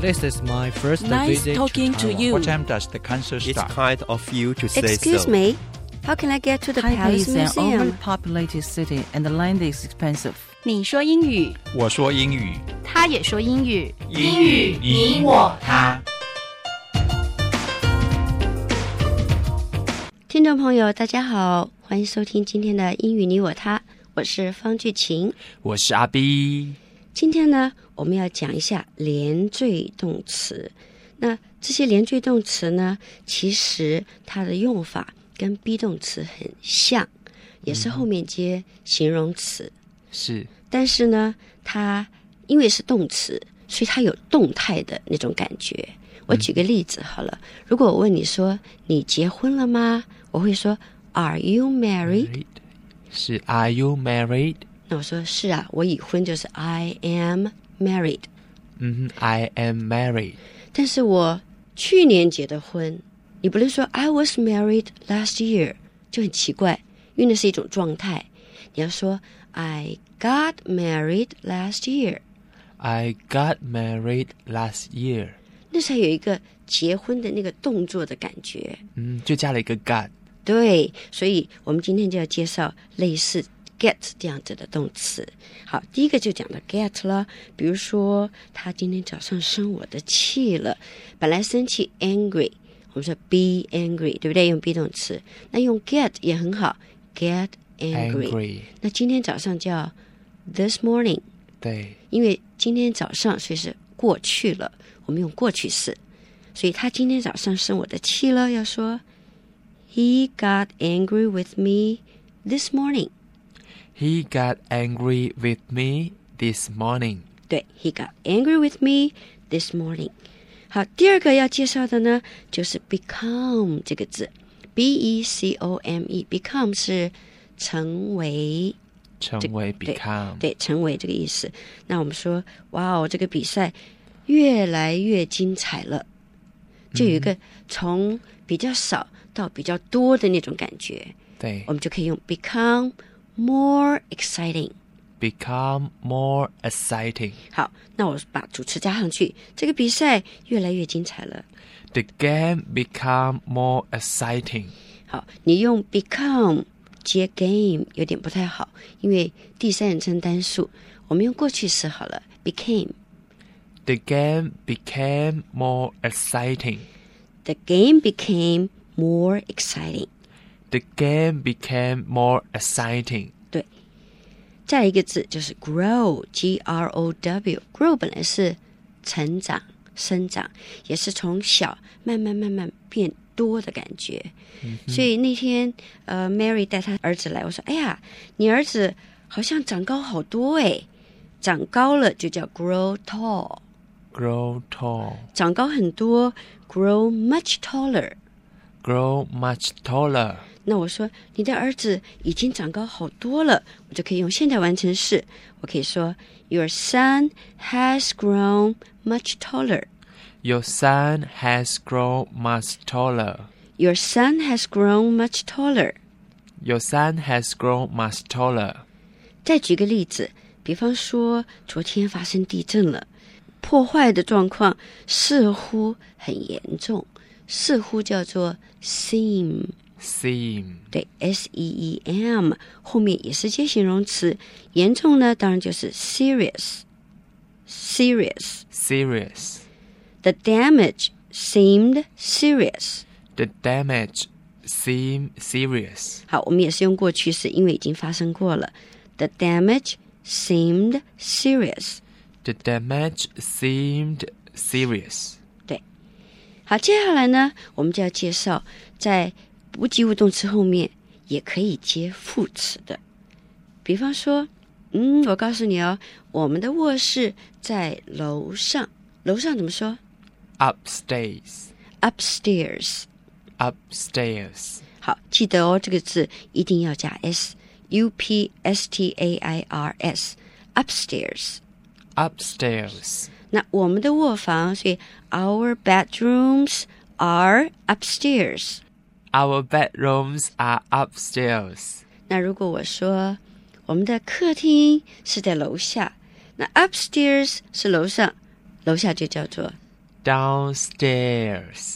This is my first Nice visit talking to Taiwan. you. What time does the concert It's start? kind of you to say Excuse so. me, how can I get to the Taipei Palace is an Museum? overpopulated city and the land is expensive. 你说英语， 我说英语， 他也说英语， 英语你我他。 听众朋友，大家好，欢迎收听今天的英语你我他，我是方巨晴。 我是阿 B。 今天呢，我们要讲一下连缀动词。那这些连缀动词呢，其实它的用法跟 be 动词很像，也是后面接形容词。 是， 但是呢，它因为是动词，所以它有动态的那种感觉。我举个例子好了，如果我问你说你结婚了吗？我会说 Are you married？ 是 Are you married？ 那我说是啊，我已婚，就是 I am married。 I am married。 但是我去年结的婚，你不能说 I was married last year， 就很奇怪，因为那是一种状态。你要说 I got married last year， I got married last year。 那才有一个结婚的那个动作的感觉。 就加了一个 got。 对，所以我们今天就要介绍类似 get 这样子的动词。好，第一个就讲到 get 了，比如说他今天早上生我的气了，本来生气 angry， 我们说 be angry， 对不对？用 be 动词，那用 get 也很好 get angry。 那今天早上叫 this morning， 对， 因为今天早上所以是过去了，我们用过去式，所以他今天早上生我的气了，要说He got angry with me this morning. He got angry with me this morning. 对 He got angry with me this morning. 好，第二个要介绍的呢，就是 become 这个字 B-E-C-O-M-E become 是成为， 成为 become。 对，成为这个意思。那我们说哇哦，这个比赛越来越精彩了，就有一个从比较少到比较多的那种感觉， 对， 我们就可以用 become more exciting。 become more exciting。 好，那我把主词加上去，这个比赛越来越精彩了。 The game become more exciting。 好，你用 become 接 game 有点不太好，因为第三人称单数，我们用过去式好了 became。 The game became more exciting。 The game became more exciting。 The game became more exciting。 对，再来一个字就是 grow G-R-O-W。 grow 本来是成长生长，也是从小慢慢变多的感觉。所以那天Mary 带她儿子来，我说哎呀，你儿子好像长高好多诶，长高了就叫 grow tall。 Grow tall。 长高很多 grow much taller。 Grow much taller。 那我说你的儿子已经长高好多了，我就可以用现在完成式，我可以说 Your son has grown much taller. Your son has grown much taller. Your son has grown much taller. Your son has grown much taller. 再举个例子，比方说昨天发生地震了，破坏的状况似乎很严重，似乎叫做 seem。 Seem。 对 S-E-E-M 后面也是接形容词，严重呢当然就是 serious。 Serious。 The damage seemed serious. The damage seemed serious. 好，我们也是用过去式，因为已经发生过了。The damage seemed serious. The damage seemed serious. 对，好，接下来呢，我们就要介绍在不及物动词后面也可以接副词的。比方说，我告诉你哦，我们的卧室在楼上，楼上怎么说？ Upstairs. Upstairs. Upstairs. 好，记得哦，这个字一定要加 s。 U-P-S-T-A-I-R-S. Upstairs. Upstairs. 那我们的卧房，所以 Our bedrooms are upstairs. Our bedrooms are upstairs. 那如果我说我们的客厅是在楼下，那 upstairs 是楼上，楼下就叫做 Downstairs.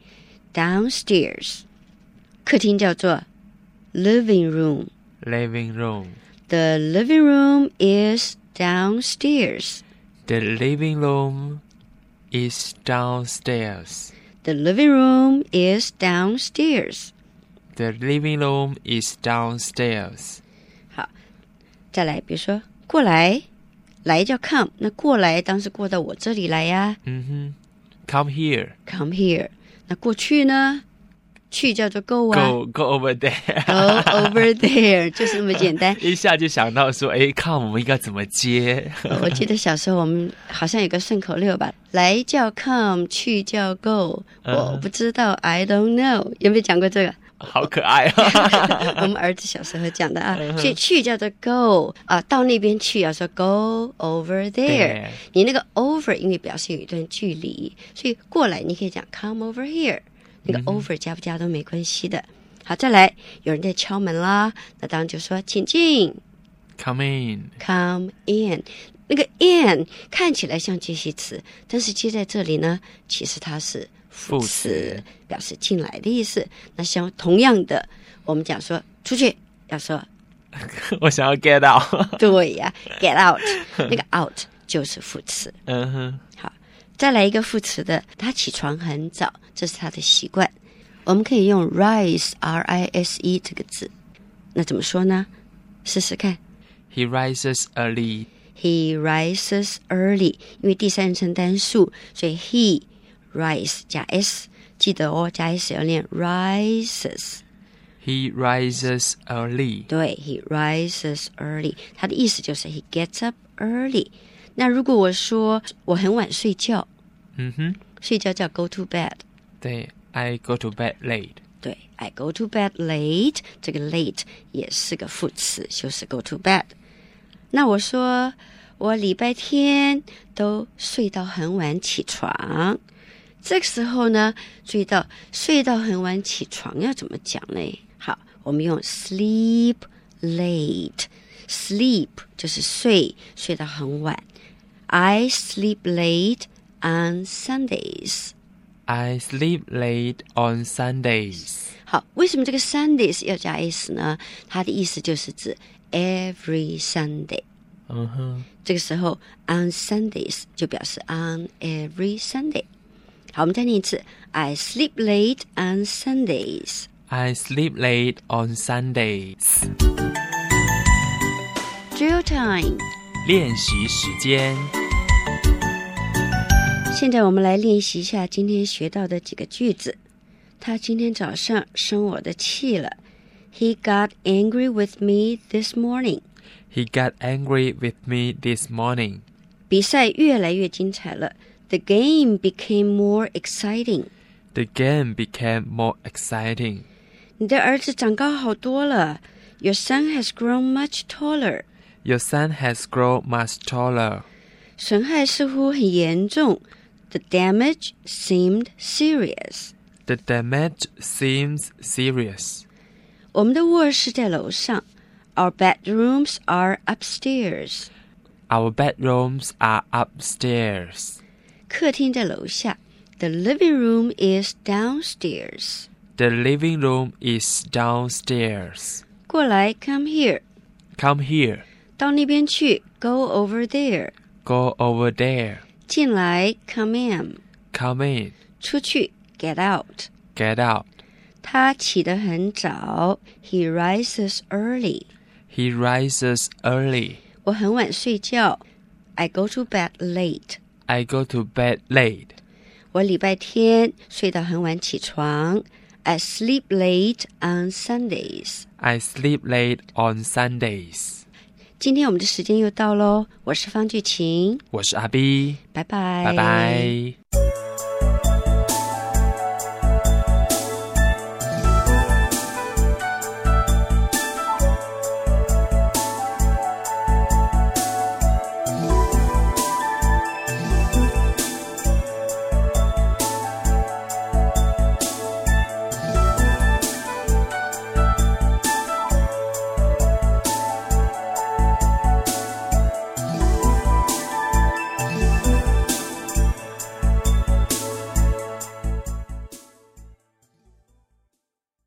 Downstairs. 客厅叫做 living room. Living room. The living room is downstairs. The living room is downstairs. The living room is downstairs. The living room is downstairs. 好，再来，比如说过来，来叫 come， 那过来当时过到我这里来呀。 Come here. Come here. 那过去呢？去叫做 go 啊。 Go over there. Go over there， 就是这么简单。 一下就想到说，come 我们应该怎么接？ 我记得小时候我们好像有个顺口溜吧，来叫 come， 去叫 go。我不知道 ，I don't know， 有没有讲过这个？ 好可爱啊！ 我们儿子小时候讲的啊，所以去叫做 go 啊，到那边去要说 go over there。你那个 over 因为表示有一段距离，所以过来你可以讲 come over here。那个 over 加不加都没关系的。好，再来，有人在敲门啦，那当然就说请进 ，come in。Come in， 那个 in 看起来像介系词，但是接在这里呢，其实它是副词，表示进来的意思。那像同样的，我们讲说出去要说， 我想要 get out。 对呀 ，get out， 那个 out 就是副词。好。再来一个副词的，他起床很早，这是他的习惯。我们可以用 rise R-I-S-E 这个字，那怎么说呢？试试看。 He rises early. He rises early， 因为第三人称单数，所以 he rise 加 s， 记得哦，加 s 要念 rises。He rises early。 对 ，he rises early， 他的意思就是 he gets up early。那如果我说我很晚睡觉，睡觉叫 go to bed。 对 ，I go to bed late。 对 ，I go to bed late， 这个 late 也是个副词，就是 go to bed。那我说我礼拜天都睡到很晚起床，这个时候呢，注意到睡到很晚起床要怎么讲呢？好，我们用 sleep late。sleep 就是睡到很晚。I sleep late on Sundays. I sleep late on Sundays. 好，为什么这个 Sundays 要加 s 呢？它的意思就是指 every Sunday。这个时候 on Sundays 就表示 on every Sunday。好，我们再念一次 I sleep late on Sundays. I sleep late on Sundays. Drill time. 练习时间。 现在我们来练习一下今天学到的几个句子。他今天早上生我的气了。He got angry with me this morning. He got angry with me this morning. 比赛越来越精彩了。The game became more exciting. The game became more exciting. 你的儿子长高好多了。Your son has grown much taller. Your son has grown much taller. 损害似乎很严重。The damage seemed serious. The damage seems serious. 我们的卧室在楼上。Our bedrooms are upstairs. Our bedrooms are upstairs. 客厅在楼下。The living room is downstairs. The living room is downstairs. 过来 come here. Come here. 到那边去 go over there. Go over there. 进来 come in. Come in. 出去 get out. Get out. 他起得很早 He rises early. He rises early. 我很晚睡觉 I go to bed late. I go to bed late. 我礼拜天睡到很晚起床 I sleep late on Sundays. I sleep late on Sundays. 今天我们的时间又到咯，我是方巨晴， 我是阿 B， 拜拜， 拜拜。